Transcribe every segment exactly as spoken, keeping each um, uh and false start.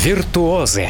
Віртуози.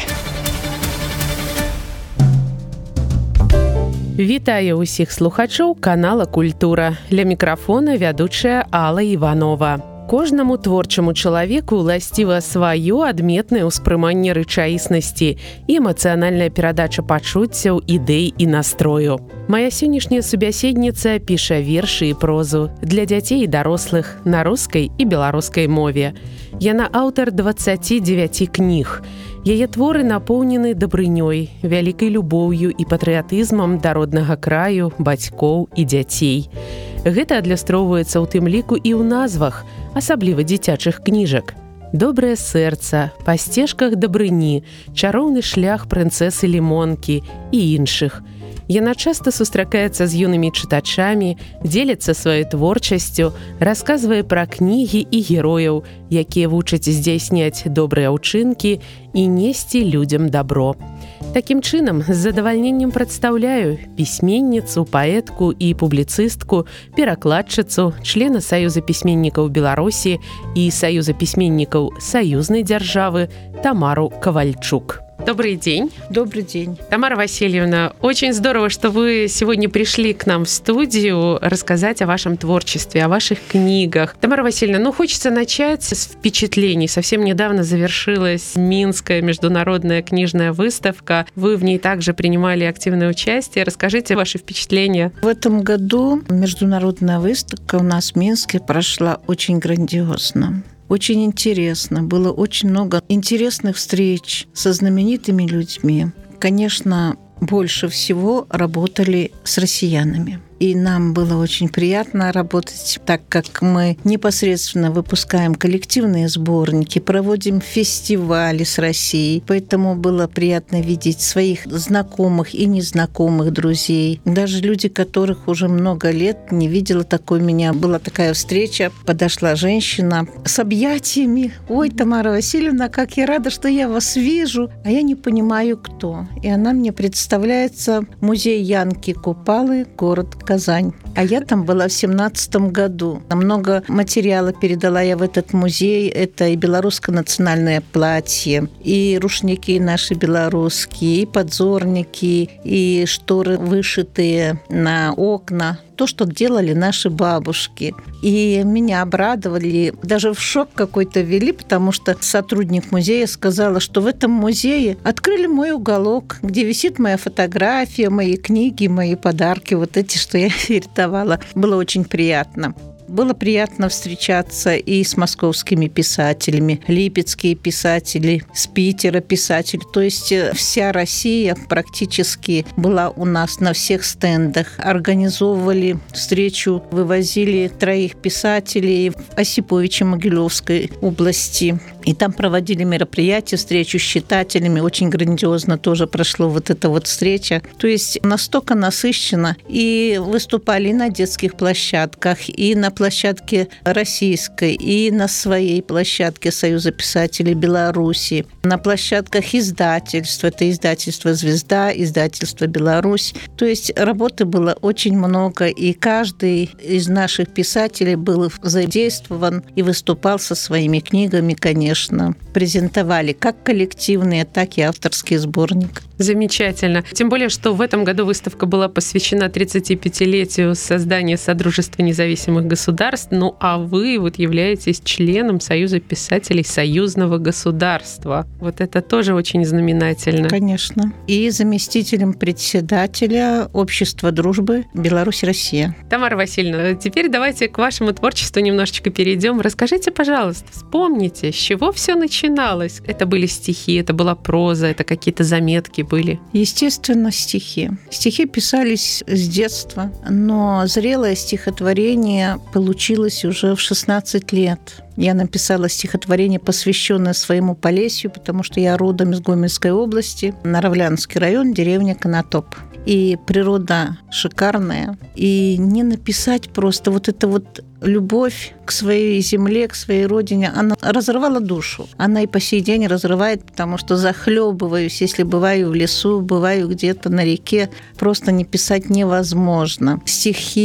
Вітаю усіх слухачоў канала «Культура». Ля мікрафона вядучая Алла Іванова. Кожнаму творчаму чалавеку ўласціва сваё адметнае ўспрыманне рэчаіснасці і эмацыянальная перадача пачуццяў, ідэй і настрою. Мая сённяшняя субяседніца піша вершы і прозу для дзяцей і дарослых на рускай і беларускай мове. Яна аўтар дваццаці дзевяці кніг. Яе творы напоўнены дабрынёй, вялікай любоўю і патрыятызмам да роднага краю, бацькоў і дзяцей. Гэта адлюстроўваецца ў тым ліку і ў назвах, асабліва дзіцячых кніжак. «Добрае сэрца», «Па сцежках дабрыні», «Чароўны шлях прынцэсы Лімонкі» і іншых. Яна часта сустракаецца з юнымі чытачамі, дзеліцца сваёй творчасцю, расказвае пра кнігі і герояў, якія вучаць здзяйсняць добрыя ўчынкі і несці людзям дабро. Такім чынам, з задавальненнем прадстаўляю пісьменніцу, паэтку і публіцыстку, перакладчыцу, члена Саюза пісьменнікаў Беларусі і Саюза пісьменнікаў саюзнай дзяржавы Тамару Ковальчук. Добрый день. Добрый день. Тамара Васильевна, очень здорово, что вы сегодня пришли к нам в студию рассказать о вашем творчестве, о ваших книгах. Тамара Васильевна, ну хочется начать с впечатлений. Совсем недавно завершилась Минская международная книжная выставка. Вы в ней также принимали активное участие. Расскажите ваши впечатления. В этом году международная выставка у нас в Минске прошла очень грандиозно. Очень интересно. Было очень много интересных встреч со знаменитыми людьми. Конечно, больше всего работали с россиянами. И нам было очень приятно работать, так как мы непосредственно выпускаем коллективные сборники, проводим фестивали с Россией. Поэтому было приятно видеть своих знакомых и незнакомых друзей. Даже люди, которых уже много лет не видела. Такой у меня была такая встреча. Подошла женщина с объятиями. «Ой, Тамара Васильевна, как я рада, что я вас вижу!» А я не понимаю, кто. И она мне представляется музей Янки Купалы, город Казань. А я там была в семнадцатом году. Много материала передала я в этот музей. Это и белорусское национальное платье, и рушники наши белорусские, и подзорники, и шторы, вышитые на окна. То, что делали наши бабушки. И меня обрадовали, даже в шок какой-то ввели, потому что сотрудник музея сказала, что в этом музее открыли мой уголок, где висит моя фотография, мои книги, мои подарки, вот эти, что я рисовала. Было очень приятно. Было приятно встречаться и с московскими писателями, липецкие писатели, с Питера писатели. То есть вся Россия практически была у нас на всех стендах. Организовывали встречу, вывозили троих писателей в Осиповичи-Могилевской области. И там проводили мероприятия, встречу с читателями. Очень грандиозно тоже прошло вот эта вот встреча. То есть настолько насыщенно. И выступали и на детских площадках, и на площадке российской, и на своей площадке Союза писателей Беларуси, на площадках издательств. Это издательство «Звезда», издательство «Беларусь». То есть работы было очень много, и каждый из наших писателей был задействован и выступал со своими книгами, конечно. Презентовали как коллективные, так и авторский сборник. Замечательно. Тем более, что в этом году выставка была посвящена тридцатипятилетию создания Содружества независимых государств. Ну, а вы вот являетесь членом Союза писателей союзного государства. Вот это тоже очень знаменательно. Конечно. И заместителем председателя Общества дружбы Беларусь-Россия. Тамара Васильевна, теперь давайте к вашему творчеству немножечко перейдем. Расскажите, пожалуйста, вспомните, с чего все начиналось? Это были стихи, это была проза, это какие-то заметки были? Естественно, стихи. Стихи писались с детства, но зрелое стихотворение получилось уже в шестнадцать лет. Я написала стихотворение, посвященное своему Полесью, потому что я родом из Гомельской области, Наравлянский район, деревня Конотоп. И природа шикарная. И не написать просто вот это вот любовь к своей земле, к своей родине, она разрывала душу. Она и по сей день разрывает, потому что захлебываюсь, если бываю в лесу, бываю где-то на реке, просто не писать невозможно. Стихи,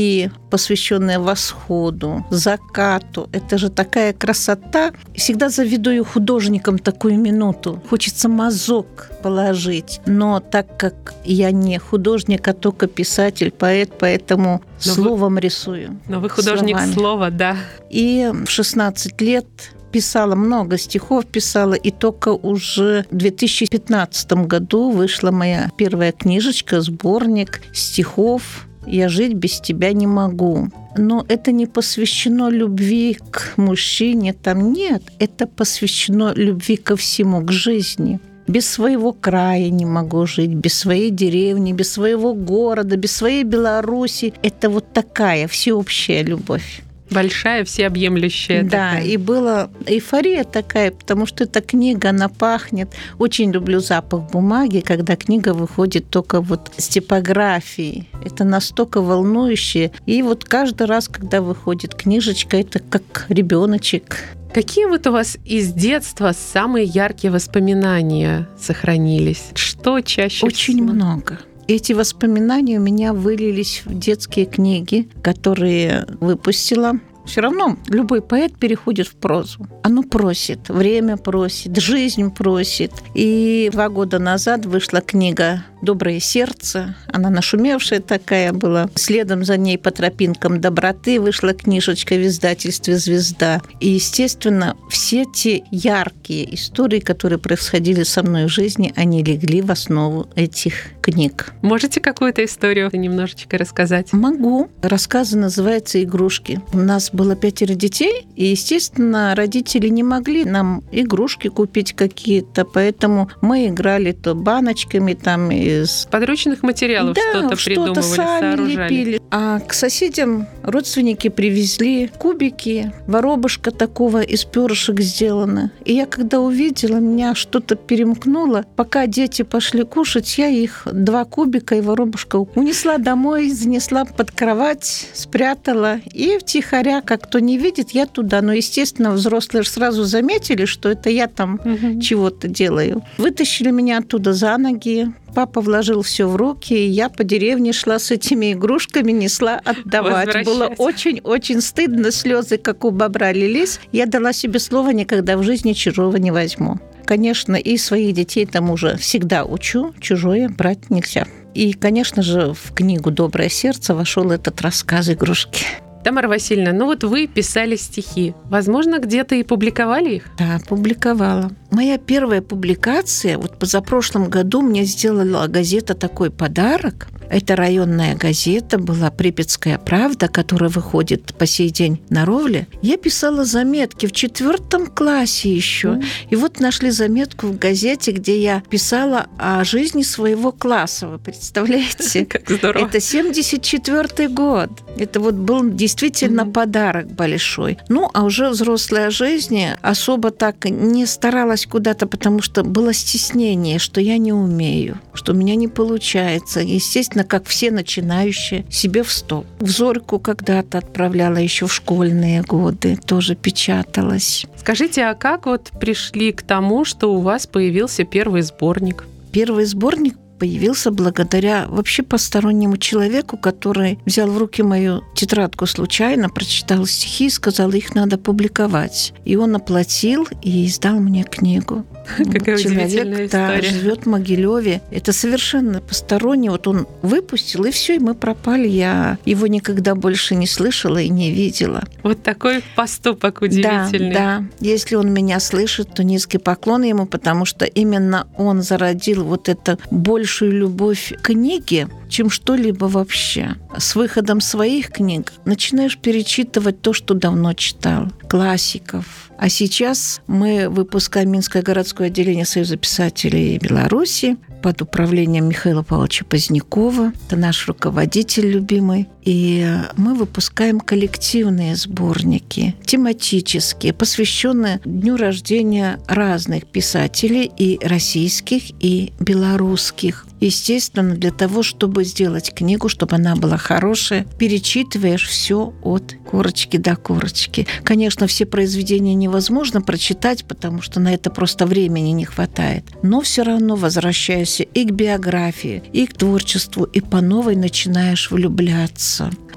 посвященные восходу, закату. Это же такая красота. Всегда завидую художникам такую минуту. Хочется мазок положить. Но так как я не художник, а только писатель, поэт, поэтому но словом вы... рисую. Но вы художник словами. Слова, да. И в шестнадцать лет писала много стихов, писала, и только уже в две тысячи пятнадцатом году вышла моя первая книжечка, сборник стихов «Я жить без тебя не могу». Но это не посвящено любви к мужчине, там нет, это посвящено любви ко всему, к жизни. Без своего края не могу жить, без своей деревни, без своего города, без своей Беларуси. Это вот такая всеобщая любовь. Большая, всеобъемлющая. Да, такая. И была эйфория такая, потому что эта книга, она пахнет. Очень люблю запах бумаги, когда книга выходит только вот с типографией. Это настолько волнующе. И вот каждый раз, когда выходит книжечка, это как ребеночек. Какие вот у вас из детства самые яркие воспоминания сохранились? Что чаще Очень всего? много. Эти воспоминания у меня вылились в детские книги, которые выпустила. Все равно любой поэт переходит в прозу. Оно просит, время просит, жизнь просит. И два года назад вышла книга «Доброе сердце». Она нашумевшая такая была. Следом за ней «По тропинкам доброты» вышла книжечка в издательстве «Звезда». И, естественно, все те яркие истории, которые происходили со мной в жизни, они легли в основу этих книг. Можете какую-то историю немножечко рассказать? Могу. Рассказ называется «Игрушки». У нас было пятеро детей, и, естественно, родители не могли нам игрушки купить какие-то, поэтому мы играли то баночками там из... подручных материалов да, что-то придумывали, что-то сами сооружали. Лепили. А к соседям родственники привезли кубики, воробушка такого из перышек сделано. И я когда увидела, меня что-то перемкнуло. Пока дети пошли кушать, я их два кубика и воробушка унесла домой, занесла под кровать, спрятала и втихаря, как кто не видит, я туда. Но, естественно, взрослые же сразу заметили, что это я там угу. чего-то делаю. Вытащили меня оттуда за ноги. Папа вложил все в руки, и я по деревне шла с этими игрушками, несла отдавать. Было очень-очень стыдно, слезы, как у бобра, лились. Я дала себе слово, никогда в жизни чужого не возьму. Конечно, и своих детей тому же всегда учу, чужое брать нельзя. И, конечно же, в книгу «Доброе сердце» вошел этот рассказ «Игрушки». Тамара Васильевна, ну вот вы писали стихи. Возможно, где-то и публиковали их? Да, публиковала. Моя первая публикация, вот позапрошлом году мне сделала газета такой подарок. Это районная газета, была «Припятская правда», которая выходит по сей день на Ровле. Я писала заметки в четвертом классе еще. Mm. И вот нашли заметку в газете, где я писала о жизни своего класса. Вы представляете? Как здорово. Это семьдесят четвёртый год. Это вот был действительно mm-hmm. подарок большой. Ну, а уже взрослая жизнь особо так не старалась куда-то, потому что было стеснение, что я не умею, что у меня не получается. Естественно, как все начинающие, себе в стол. В Зорьку когда-то отправляла еще в школьные годы, тоже печаталась. Скажите, а как вот пришли к тому, что у вас появился первый сборник? Первый сборник появился благодаря вообще постороннему человеку, который взял в руки мою тетрадку случайно, прочитал стихи и сказал, их надо публиковать. И он оплатил и издал мне книгу. Какая Человек, удивительная да, история. живет в Могилеве. Это совершенно посторонний. Вот он выпустил, и все, и мы пропали. Я его никогда больше не слышала и не видела. Вот такой поступок удивительный. Да, да. Если он меня слышит, то низкий поклон ему, потому что именно он зародил вот эту большую любовь к книге, чем что-либо вообще. С выходом своих книг начинаешь перечитывать то, что давно читал, классиков. А сейчас мы выпускаем Минское городское отделение Союза писателей Беларуси под управлением Михаила Павловича Позднякова. Это наш руководитель любимый. И мы выпускаем коллективные сборники, тематические, посвященные дню рождения разных писателей, и российских, и белорусских. Естественно, для того, чтобы сделать книгу, чтобы она была хорошая, перечитываешь все от корочки до корочки. Конечно, все произведения невозможно прочитать, потому что на это просто времени не хватает. Но все равно возвращаешься и к биографии, и к творчеству, и по новой начинаешь влюбляться.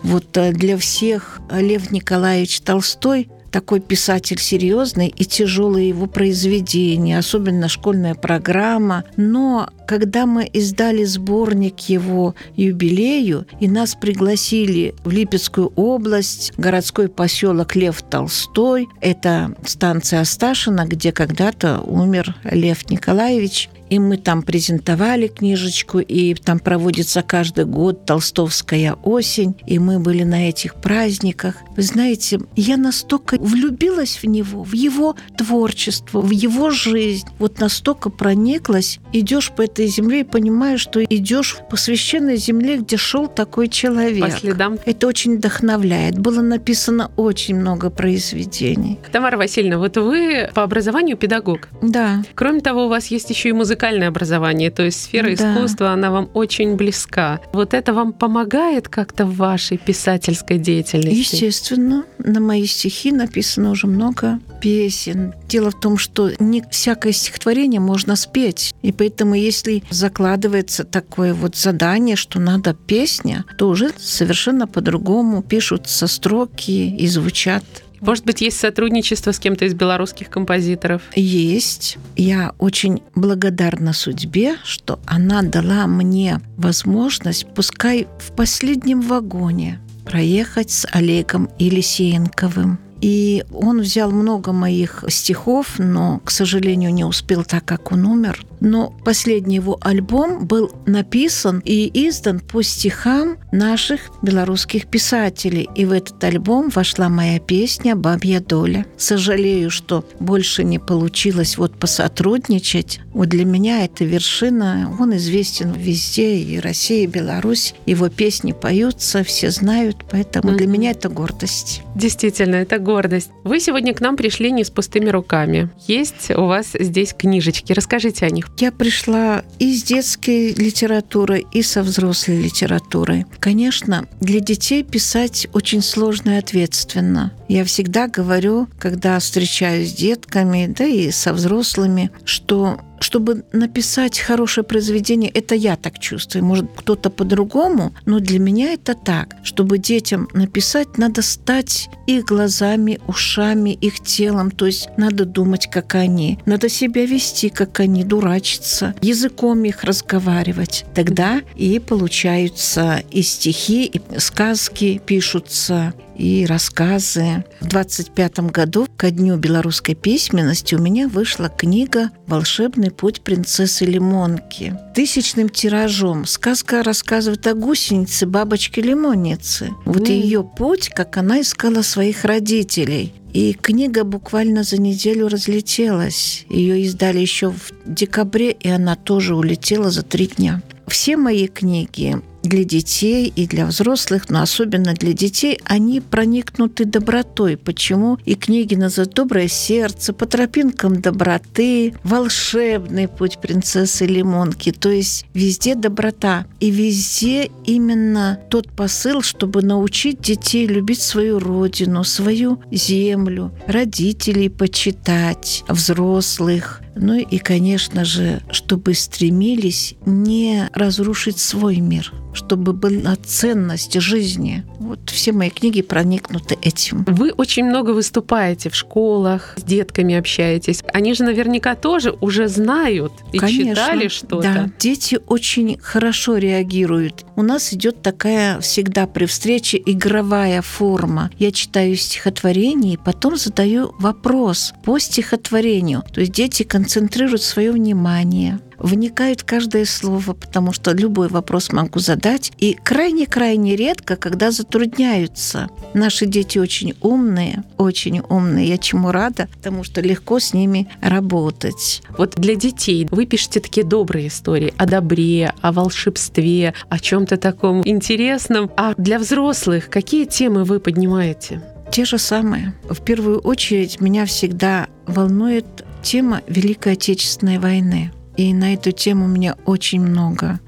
Вот для всех Лев Николаевич Толстой такой писатель серьезный и тяжелые его произведения, особенно школьная программа. Но когда мы издали сборник его юбилею, и нас пригласили в Липецкую область, городской поселок Лев Толстой, это станция Асташина, где когда-то умер Лев Николаевич, и мы там презентовали книжечку, и там проводится каждый год Толстовская осень, и мы были на этих праздниках. Вы знаете, я настолько влюбилась в него, в его творчество, в его жизнь, вот настолько прониклась. Идешь по этой земле и понимаешь, что идешь по священной земле, где шел такой человек. По следам. Это очень вдохновляет. Было написано очень много произведений. Тамара Васильевна, вот вы по образованию педагог. Да. Кроме того, у вас есть еще и музыкальное образование, то есть сфера Да. искусства, она вам очень близка. Вот это вам помогает как-то в вашей писательской деятельности? Естественно, на мои стихи написано уже много песен. Дело в том, что не всякое стихотворение можно спеть. И поэтому, если закладывается такое вот задание, что надо песня, то уже совершенно по-другому пишутся строки и звучат. Может быть, есть сотрудничество с кем-то из белорусских композиторов? Есть. Я очень благодарна судьбе, что она дала мне возможность, пускай в последнем вагоне, проехать с Олегом Елисеенковым. И он взял много моих стихов, но, к сожалению, не успел, так как он умер. Но последний его альбом был написан и издан по стихам наших белорусских писателей. И в этот альбом вошла моя песня «Бабья доля». Сожалею, что больше не получилось вот посотрудничать. Вот для меня это вершина. Он известен везде, и Россия, и Беларусь. Его песни поются, все знают, поэтому mm-hmm. для меня это гордость. Действительно, это гордость. Вы сегодня к нам пришли не с пустыми руками. Есть у вас здесь книжечки. Расскажите о них. Я пришла и с детской литературой, и со взрослой литературой. Конечно, для детей писать очень сложно и ответственно. Я всегда говорю, когда встречаюсь с детками, да и со взрослыми, что чтобы написать хорошее произведение, это я так чувствую, может, кто-то по-другому, но для меня это так. Чтобы детям написать, надо стать их глазами, ушами, их телом, то есть надо думать, как они, надо себя вести, как они, дурачиться, языком их разговаривать. Тогда и получаются и стихи, и сказки пишутся, и рассказы. В двадцать пятом году, ко дню белорусской письменности, у меня вышла книга «Волшебный путь принцессы Лимонки». Тысячным тиражом. Сказка рассказывает о гусенице, бабочке-лимоннице. Вот mm. ее путь, как она искала своих родителей. И книга буквально за неделю разлетелась. Ее издали еще в декабре, и она тоже улетела за три дня. Все мои книги для детей и для взрослых, но особенно для детей, они проникнуты добротой. Почему? И книги называют «Доброе сердце», «По тропинкам доброты», «Волшебный путь принцессы Лимонки». То есть везде доброта. И везде именно тот посыл, чтобы научить детей любить свою родину, свою землю, родителей почитать, взрослых. Ну и, конечно же, чтобы стремились не разрушить свой мир, чтобы была ценность жизни. Вот все мои книги проникнуты этим. Вы очень много выступаете в школах, с детками общаетесь. Они же наверняка тоже уже знают и Конечно, читали что-то. Да, дети очень хорошо реагируют. У нас идет такая всегда при встрече игровая форма. Я читаю стихотворение и потом задаю вопрос по стихотворению. То есть дети концентрируют свое внимание, вникают в каждое слово, потому что любой вопрос могу задать. И крайне-крайне редко, когда затрудняются. Наши дети очень умные, очень умные. Я чему рада, потому что легко с ними работать. Вот для детей вы пишете такие добрые истории о добре, о волшебстве, о чем-то таком интересном. А для взрослых какие темы вы поднимаете? Те же самые. В первую очередь меня всегда волнует тема Великой Отечественной войны. И на эту тему у меня очень много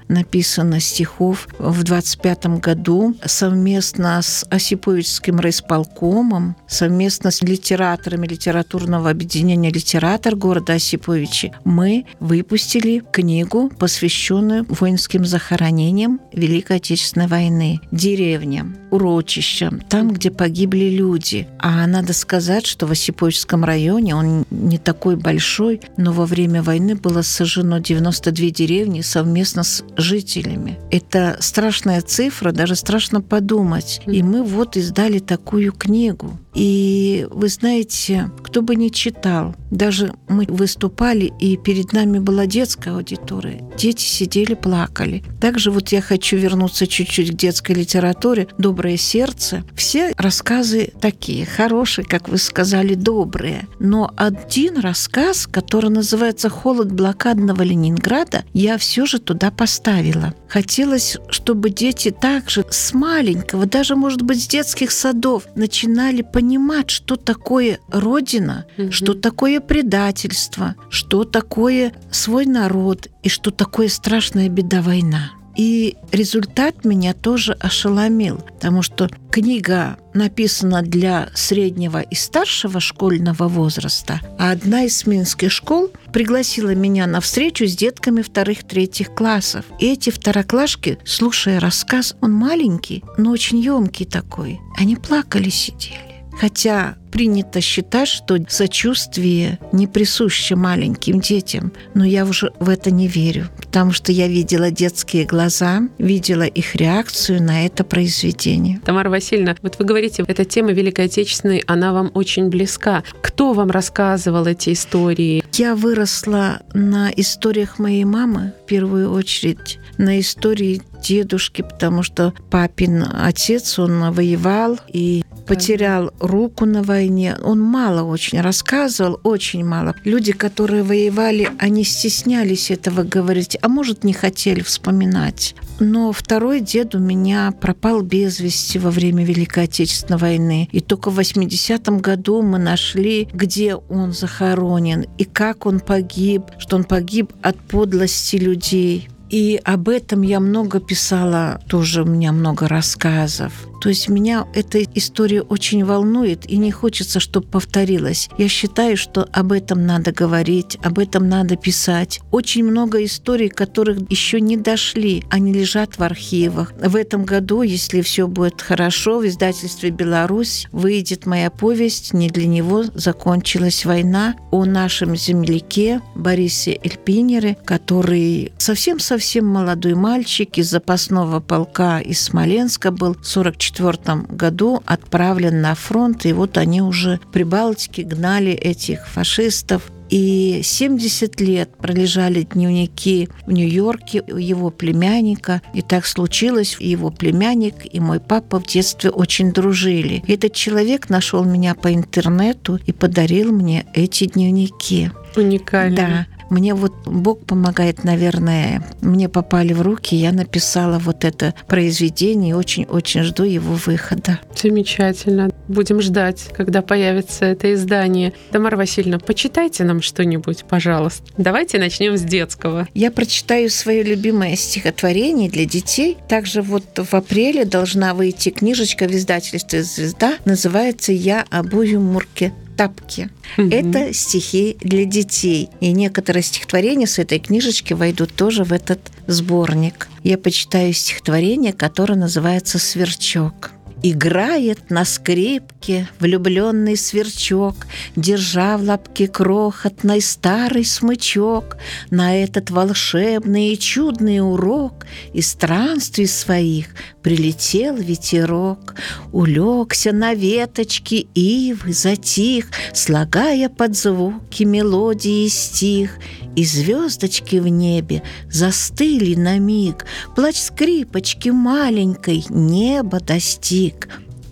написано стихов в двадцать пятом году совместно с Осиповичским райисполкомом, совместно с литераторами литературного объединения «Литератор» города Осиповичи. Мы выпустили книгу, посвященную воинским захоронениям Великой Отечественной войны, деревням, урочищам, там, где погибли люди. А надо сказать, что в Осиповичском районе, он не такой большой, но во время войны было сожжено девяносто две деревни совместно с жителями. Это страшная цифра, даже страшно подумать. И мы вот издали такую книгу. И вы знаете, кто бы ни читал, даже мы выступали, и перед нами была детская аудитория. Дети сидели, плакали. Также вот я хочу вернуться чуть-чуть к детской литературе. «Доброе сердце». Все рассказы такие, хорошие, как вы сказали, добрые. Но один рассказ, который называется «Холод блокадного Ленинграда», я все же туда поставила. Хотелось, чтобы дети также с маленького, даже, может быть, с детских садов начинали понимать, что такое Родина, mm-hmm. что такое предательство, что такое свой народ и что такое страшная беда война. И результат меня тоже ошеломил, потому что книга написана для среднего и старшего школьного возраста, а одна из минских школ пригласила меня на встречу с детками вторых-третьих классов. И эти второклашки, слушая рассказ, он маленький, но очень емкий такой, они плакали, сидели. Хотя принято считать, что сочувствие не присуще маленьким детям, но я уже в это не верю, потому что я видела детские глаза, видела их реакцию на это произведение. Тамара Васильевна, вот вы говорите, эта тема Великой Отечественной, она вам очень близка. Кто вам рассказывал эти истории? Я выросла на историях моей мамы, в первую очередь, на истории дедушки, потому что папин отец, он воевал и потерял руку на войне. Он мало очень рассказывал, очень мало. Люди, которые воевали, они стеснялись этого говорить, а может, не хотели вспоминать. Но второй дед у меня пропал без вести во время Великой Отечественной войны. И только в восьмидесятом году мы нашли, где он захоронен и как он погиб, что он погиб от подлости людей. И об этом я много писала, тоже у меня много рассказов. То есть меня эта история очень волнует, и не хочется, чтобы повторилась. Я считаю, что об этом надо говорить, об этом надо писать. Очень много историй, которых еще не дошли, они лежат в архивах. В этом году, если все будет хорошо, в издательстве «Беларусь» выйдет моя повесть «Не для него закончилась война» о нашем земляке Борисе Эльпинере, который совсем-совсем молодой мальчик из запасного полка из Смоленска был, в сорок четвёртом году отправлен на фронт, и вот они уже в Прибалтике гнали этих фашистов. И семьдесят лет пролежали дневники в Нью-Йорке у его племянника. И так случилось, его племянник и мой папа в детстве очень дружили. Этот человек нашел меня по интернету и подарил мне эти дневники. Уникально. Да. Мне вот Бог помогает, наверное. Мне попали в руки, я написала вот это произведение и очень-очень жду его выхода. Замечательно. Будем ждать, когда появится это издание. Тамара Васильевна, почитайте нам что-нибудь, пожалуйста. Давайте начнем с детского. Я прочитаю свое любимое стихотворение для детей. Также вот в апреле должна выйти книжечка в издательстве «Звезда». Называется «Я обую Мурке тапки». Mm-hmm. Это стихи для детей. И некоторые стихотворения с этой книжечки войдут тоже в этот сборник. Я почитаю стихотворение, которое называется «Сверчок». Играет на скрипке влюбленный сверчок, держа в лапке крохотный старый смычок. На этот волшебный и чудный урок из странствий своих прилетел ветерок. Улегся на веточке ивы, затих, слагая под звуки мелодии стих. И звездочки в небе застыли на миг, плач скрипочки маленькой небо достиг.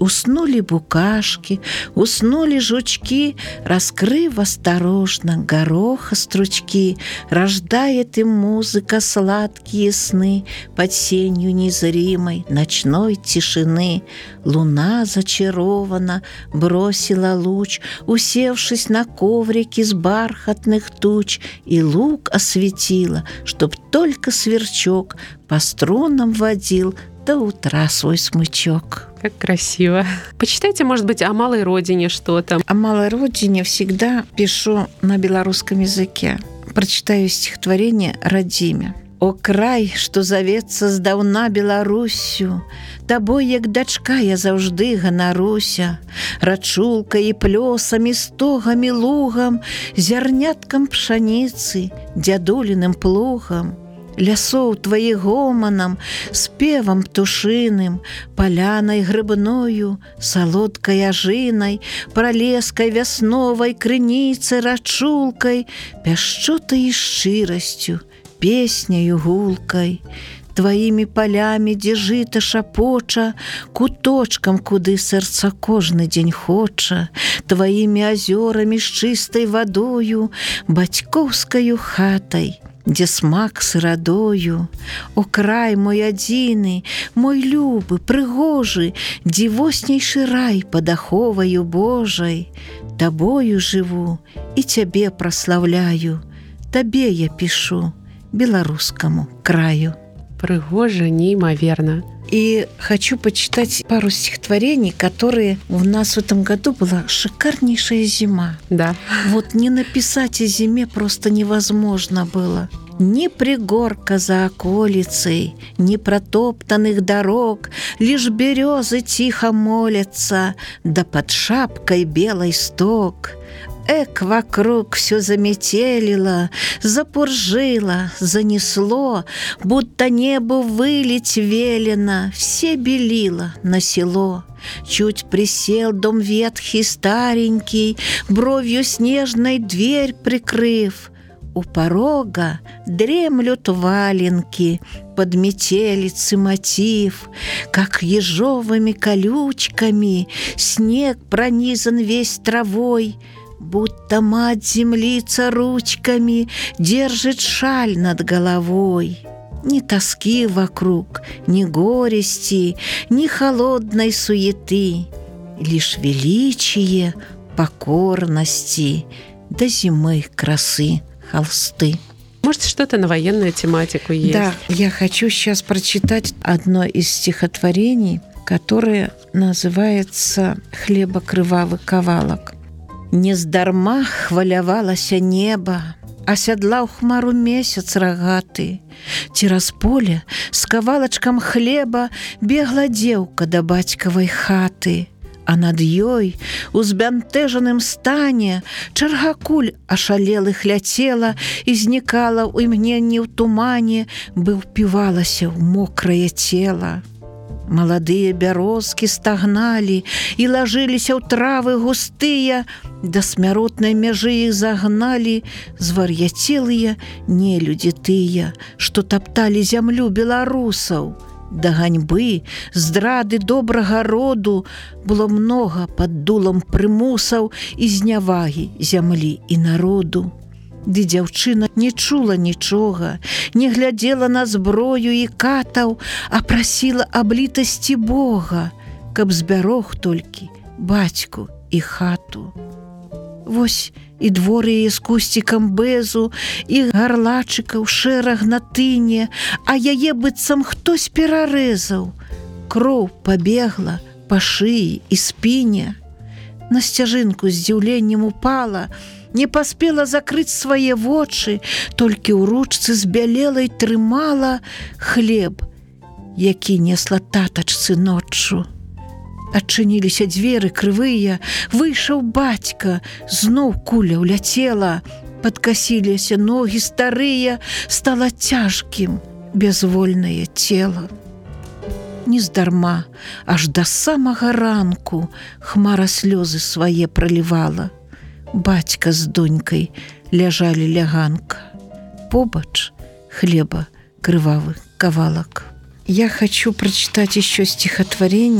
Уснули букашки, уснули жучки, раскрыв осторожно гороха стручки, рождает им музыка сладкие сны под сенью незримой ночной тишины. Луна зачарована бросила луч, усевшись на коврике с бархатных туч, и луг осветила, чтоб только сверчок по струнам водил до утра свой смычок. Как красиво. Почитайте, может быть, о малой родине что-то. О малой родине всегда пишу на белорусском языке. Прочитаю стихотворение «Радзіме». О край, што завецца здаўна Беларусю, табой, як дачка, я заўжды ганаруся. Рачулкай і плёсамі, стогамі, лугам, зярняткам пшаніцы, дзядуліным плугам. Лясоў твае гоманам, спевам птушыным, палянай грыбною, салодкай ажынай, пралескай вясновай, крыніцай, рачулкай, пяшчотай і шчырасцю, песняю гулкай. Тваімі палямі, дзе жыта шапоча, куточкам, куды сэрца кожны дзень хоча, тваімі азёрамі з чыстай вадою, бацькоўскаю хатай, дзе смак сырадою. О край мой адзіны, мой любы, прыгожы, дзівоснейшы рай пад аховаю Божай. Табою жыву і цябе праслаўляю, табе я пішу, беларускаму краю. Прыгожа, неимоверно. И хочу почитать пару стихотворений, которые у нас в этом году была шикарнейшая зима. Да. Вот не написать о зиме просто невозможно было. Ни пригорка за околицей, ни протоптанных дорог, лишь березы тихо молятся, да под шапкой белый сток. Эк, вокруг все заметелило, запуржило, занесло, будто небу вылить велено, все белило на село. Чуть присел дом ветхий старенький, бровью снежной дверь прикрыв. У порога дремлют валенки, под метелицы мотив, как ежовыми колючками снег пронизан весь травой, будто мать-землица ручками держит шаль над головой. Ни тоски вокруг, ни горести, ни холодной суеты, лишь величие покорности до зимы красы холсты. Может, что-то на военную тематику есть? Да, я хочу сейчас прочитать одно из стихотворений, которое называется «Хлеба крывавы кавалак». Нездарма хвалявалася неба, асядлаў хмару месяц рагаты. Цераз поле з кавалачкам хлеба бегла дзеўка да бацькавай хаты, а над ёй у збянтэжаным стане чарга куль ашалелых ляцела і знікала ў імгненні ў тумане, бы ўпівалася ў мокрае цела. Маладыя бярозкі стагналі і лажыліся ў травы густыя, да смяротнай мяжы іх загналі звар'яцелыя нелюдзі тыя, што тапталі зямлю беларусаў. Да ганьбы, здрады добрага роду было многа пад дулам прымусаў і знявагі зямлі і народу. Ды дзяўчына не чула нічога, не глядзела на зброю і катаў, а прасіла аб літасці Бога, каб збярог толькі бацьку і хату. Вось і двор яе з кусцікам бэзу, і гарлачыкаў шэраг на тыне, а яе быццам хтось перарэзаў. Кроў пабегла па шыі і спіне. На сцяжынку з здзіўленнем упала, не паспела закрыць свае вочы, толькі ў ручцы збялелай трымала хлеб, які несла татачцы ноччу. Адчыніліся дзверы крывыя, выйшаў бацька, зноў куля ўляцела, падкасіліся ногі старыя, стала цяжкім бязвольнае цела. Нездарма, аж да самага ранку хмара слёзы свае пралівала. Бацька з донькай ляжалі ляганка, побач хлеба крывавы кавалак. Я хочу прочитать еще стихотворение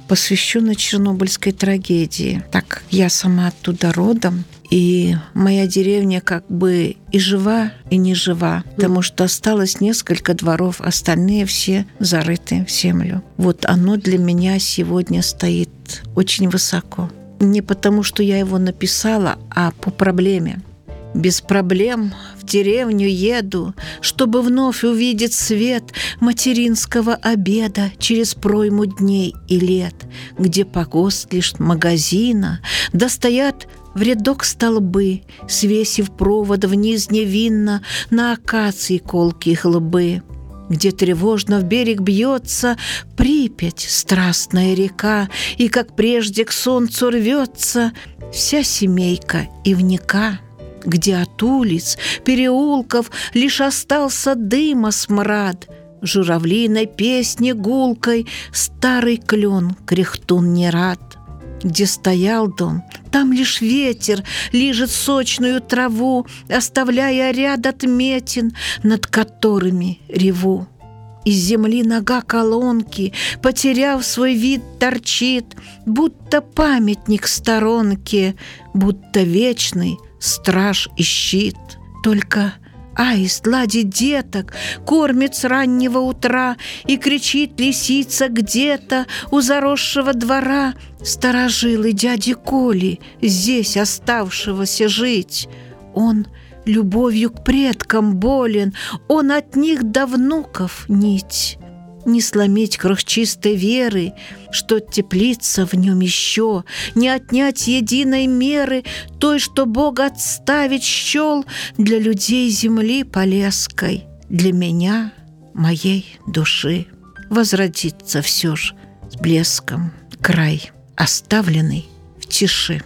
посвящена Чернобыльской трагедии. Так как я сама оттуда родом, и моя деревня как бы и жива, и не жива, потому что осталось несколько дворов, остальные все зарыты в землю. Вот оно для меня сегодня стоит очень высоко. Не потому, что я его написала, а по проблеме. Без проблем в деревню еду, чтобы вновь увидеть свет материнского обеда через пройму дней и лет, где погост лишь магазина, да стоят в рядок столбы, свесив провод вниз невинно на акации колкие лбы, где тревожно в берег бьется Припять, страстная река, и, как прежде, к солнцу рвется вся семейка ивника, где от улиц, переулков лишь остался дыма смрад, в журавлиной песне гулкой старый клен кряхтун не рад. Где стоял дом, там лишь ветер лижет сочную траву, оставляя ряд отметин, над которыми реву. Из земли нога колонки, потеряв свой вид, торчит, будто памятник сторонки, будто вечный страж и щит. Только аист ладит деток, кормит с раннего утра, и кричит лисица где-то у заросшего двора: «Старожилы дяди Коли, здесь оставшегося жить! Он любовью к предкам болен, он от них до внуков нить. Не сломить крох чистой веры, что теплится в нем еще, не отнять единой меры той, что Бог отставить счел для людей земли полезкой, для меня, моей души. Возродится все ж с блеском край, оставленный в тиши».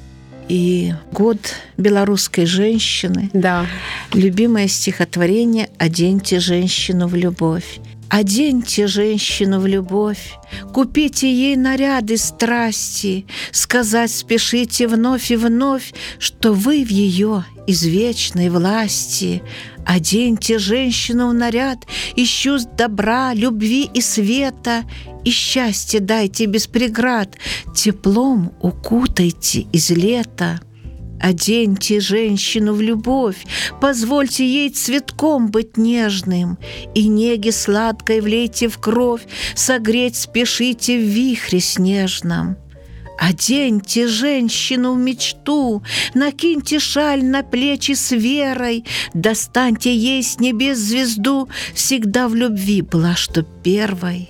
И год белорусской женщины. Да. Любимое стихотворение «Оденьте женщину в любовь». Оденьте женщину в любовь, купите ей наряды страсти, сказать спешите вновь и вновь, что вы в ее извечной власти. Оденьте женщину в наряд из чувств добра, любви и света, и счастье дайте без преград, теплом укутайте из лета. Оденьте женщину в любовь, позвольте ей цветком быть нежным, и неги сладкой влейте в кровь, согреть спешите в вихре снежном. Оденьте женщину в мечту, накиньте шаль на плечи с верой, достаньте ей с небес звезду, всегда в любви была, что первой.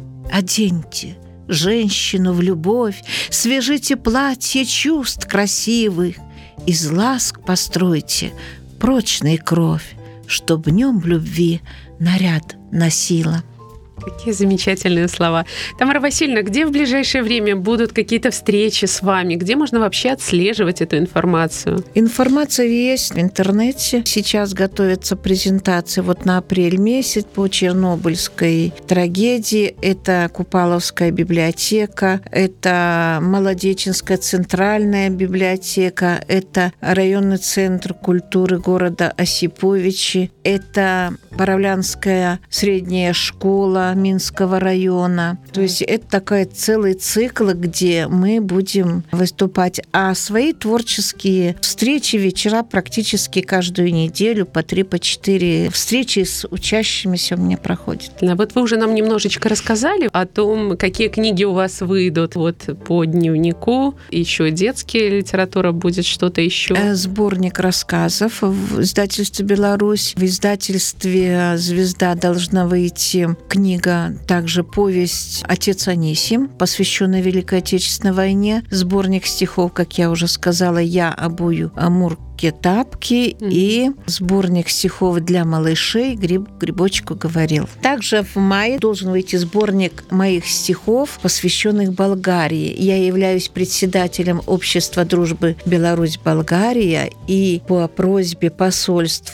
Оденьте женщину в любовь, свяжите платье чувств красивых, из ласк постройте прочный кровь, чтоб в нем в любви наряд носила. Какие замечательные слова. Тамара Васильевна, где в ближайшее время будут какие-то встречи с вами? Где можно вообще отслеживать эту информацию? Информация есть в интернете. Сейчас готовится презентация вот на апрель месяц по Чернобыльской трагедии. Это Купаловская библиотека, это Молодеченская центральная библиотека, это районный центр культуры города Осиповичи, это Боровлянская средняя школа Минского района. То есть это такой целый цикл, где мы будем выступать. А свои творческие встречи, вечера практически каждую неделю по три, по четыре встречи с учащимися у меня проходят. Вот вы уже нам немножечко рассказали о том, какие книги у вас выйдут вот по дневнику. Еще детская литература будет, что-то еще. Сборник рассказов в издательстве «Беларусь». В издательстве «Звезда» должна выйти книга, также повесть «Отец Анисим», посвященная Великой Отечественной войне. Сборник стихов, как я уже сказала, «Я обую Амурке тапки», mm-hmm. и сборник стихов для малышей «Гриб грибочку говорил». Также в мае должен выйти сборник моих стихов, посвященных Болгарии. Я являюсь председателем Общества дружбы Беларусь-Болгария, и по просьбе посольства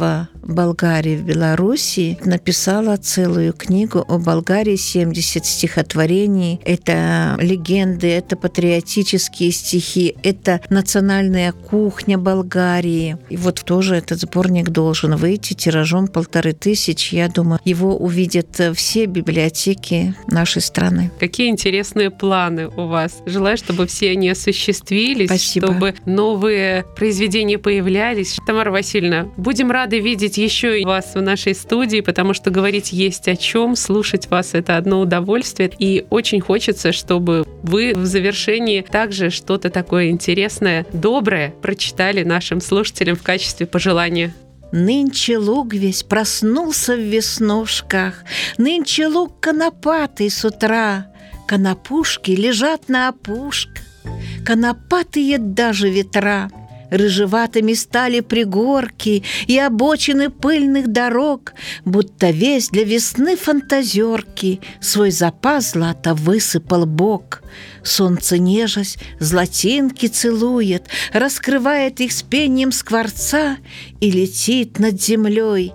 Болгарии в Беларуси, написала целую книгу о Болгарии, семьдесят стихотворений. Это легенды, это патриотические стихи, это национальная кухня Болгарии. И вот тоже этот сборник должен выйти тиражом полторы тысячи. Я думаю, его увидят все библиотеки нашей страны. Какие интересные планы у вас. Желаю, чтобы все они осуществились, Спасибо. Чтобы новые произведения появлялись. Тамара Васильевна, будем рады видеть еще и вас в нашей студии, потому что говорить есть о чем, слушать вас — это одно удовольствие. И очень хочется, чтобы вы в завершении также что-то такое интересное, доброе прочитали нашим слушателям в качестве пожелания. Нынче луг весь проснулся в веснушках, нынче луг конопатый с утра, конопушки лежат на опушках, конопатые даже ветра. Рыжеватыми стали пригорки и обочины пыльных дорог, будто весь для весны фантазерки свой запас злата высыпал Бог. Солнце, нежась, златинки целует, раскрывает их с пением скворца и летит над землей.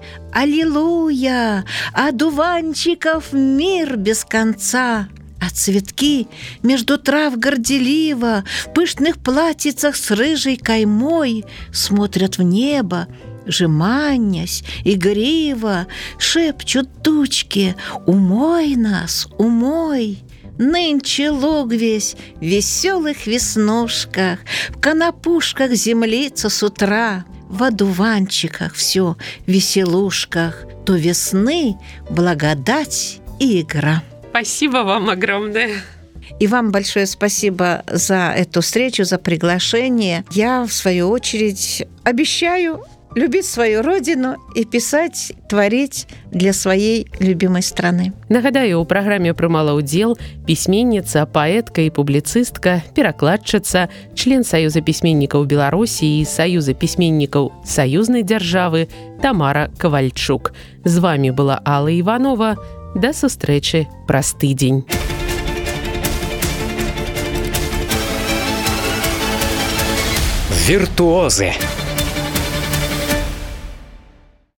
Аллилуйя! Одуванчиков мир без конца! А цветки между трав горделиво в пышных платьицах с рыжей каймой смотрят в небо, жеманясь, игриво шепчут тучки: «Умой нас, умой!» Нынче луг весь в веселых веснушках, в конопушках землица с утра, в одуванчиках все в веселушках, то весны благодать и игра. Спасибо вам огромное. И вам большое спасибо за эту встречу, за приглашение. Я, в свою очередь, обещаю любить свою родину і пісаць, творить для своей любимой страны. Нагадаю, у праграме прымала ўдзел пісьменніца, паэтка і публіцыстка, перакладчыца, член Саюза пісьменнікаў Беларусі і Саюза пісьменнікаў саюзнай дзяржавы Тамара Ковальчук. З вами была Алла Иванова. До сустрэчы праз тыдзень. Виртуозы.